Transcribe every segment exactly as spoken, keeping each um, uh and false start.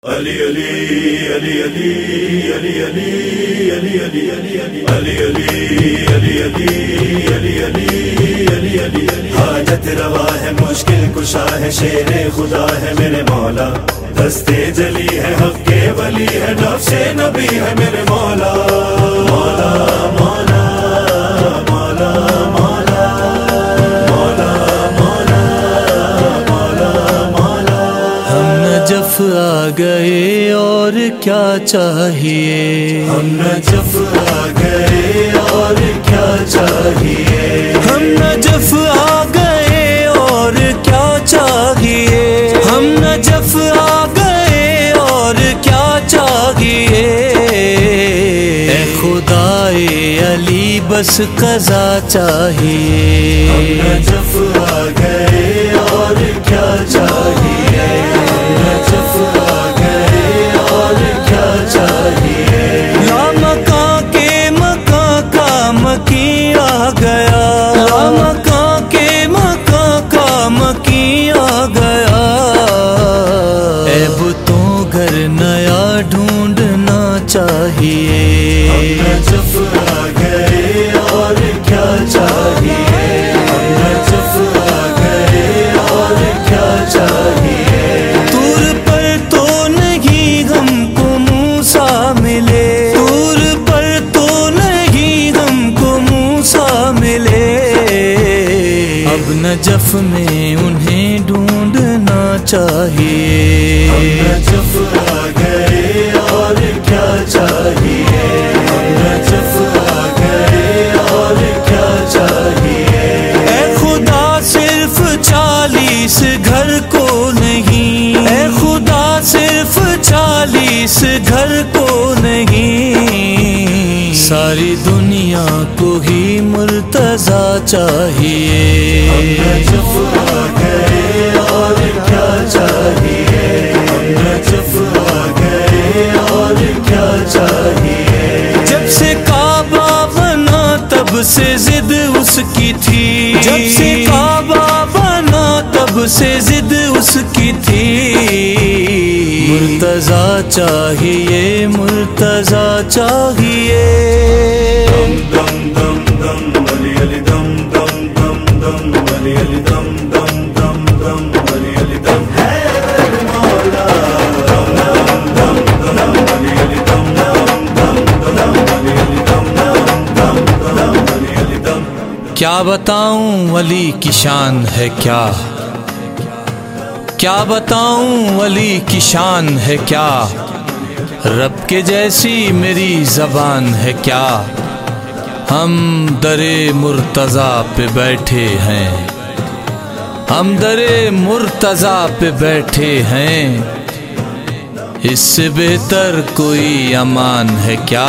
علی علی علی علی علی علی علی علی علی علی علی علی علی علی علی علی علی حاجت روا ہے مشکل کشا ہے شیر خدا ہے میرے مولا دستے جلی ہے حق کے ولی ہے نفس نبی ہے میرے مولا مولا مولا مولا مولا مولا مولا مولا ہم نجف آ گئے اور کیا چاہیے ہم نجف آ گئے اور کیا چاہیے ہم نجف آ گئے اور کیا چاہیے ہم نجف آ گئے اور کیا چاہیے اے خدائے علی بس قضا چاہیے ہم نجف آ گئے اور کیا چاہیے ہم نجف آ گئے اور کیا چاہیے لامکاں کے مکاں کا مکی آ گیا لامکاں کے مکاں کا مکی آ گیا اے بتوں گھر نیا ڈھونڈنا چاہیے ہم نجف آ گئے اور کیا چاہیے ہم نجف آ گئے اور کیا چاہیے دور پر تو نہیں ہم کو موسیٰ ملے دور پر تو نہیں ہم کو موسیٰ ملے اب نجف میں انہیں ڈھونڈنا چاہیے ہم نجف آ گئے اور کیا چاہیے ہم نجف آ گئے اور کیا چاہیے اے خدا صرف چالیس گھر کو نہیں اے خدا صرف چالیس گھر کو نہیں ساری دنیا کو ہی مرتضیٰ چاہیے ہم نجف آ گئے اور کیا چاہیے ہم نجف آ گئے اور کیا چاہیے جب سے کعبہ بنا تب سے ضد اس کی تھی جب سے کعبہ بنا تب سے ضد اس کی تھی مرتضیٰ چاہیے مرتضیٰ چاہیے دم دم دم دم علی علی دم دم دم دم علی علی دم دم دم دم علی علی دم ہے مولا دم دم دم دم علی علی دم دم دم دم علی علی دم دم دم دم علی علی دم کیا بتاؤں ولی کی شان ہے کیا کیا بتاؤں ولی کی شان ہے کیا رب کے جیسی میری زبان ہے کیا ہم در مرتضیٰ پہ بیٹھے ہیں ہم در مرتضیٰ پہ بیٹھے ہیں اس سے بہتر کوئی امان ہے کیا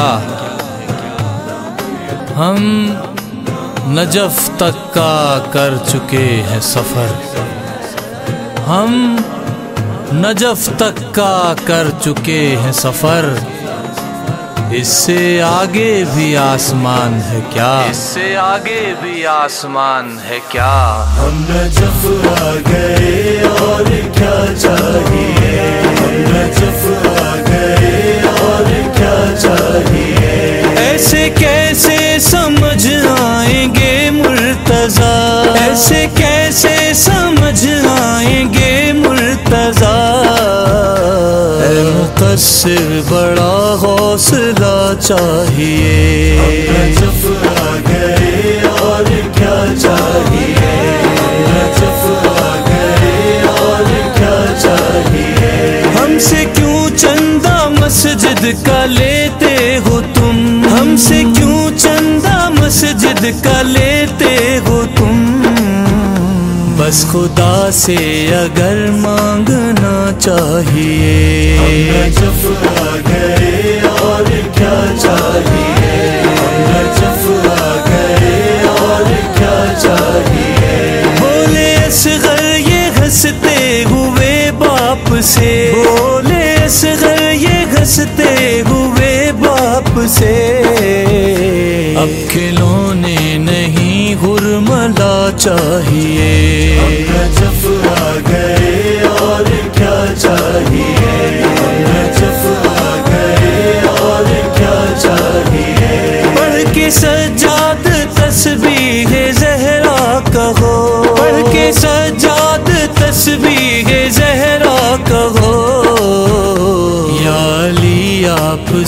ہم نجف تک کا کر چکے ہیں سفر ہم نجف تک کا کر چکے ہیں سفر اس سے آگے بھی آسمان ہے کیا اس سے آگے بھی آسمان ہے کیا ہم نجف آ گئے اور کیا چاہیے ہم نجف آ گئے اور کیا چاہیے ایسے کیسے سمجھ آئیں گے مرتضیٰ ایسے کیسے سمجھ آئیں گے مرتضیٰ اے مقصر بڑا حوصلہ چاہیے ہم نجف آ گئے اور کیا چاہیے ہم نجف آ گئے اور کیا چاہیے ہم سے کیوں چندہ مسجد کا لیتے ہو تم ہم سے کیوں چندہ مسجد کا لیتے ہو تم بس خدا سے اگر مانگنا چاہیے ہم نجف آ گئے اور کیا چاہیے ہم نجف آ گئے اور کیا چاہیے بولے اصغر یہ ہنستے ہوئے باپ سے بولے اصغر یہ ہنستے ہوئے باپ سے اب کھلونے نہیں غرملا چاہیے ہم نجف آ گئے اور کیا چاہیے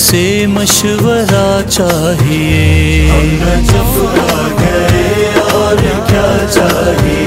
سے مشورہ چاہیے. ہم نجف آ گئے اور کیا چاہیے.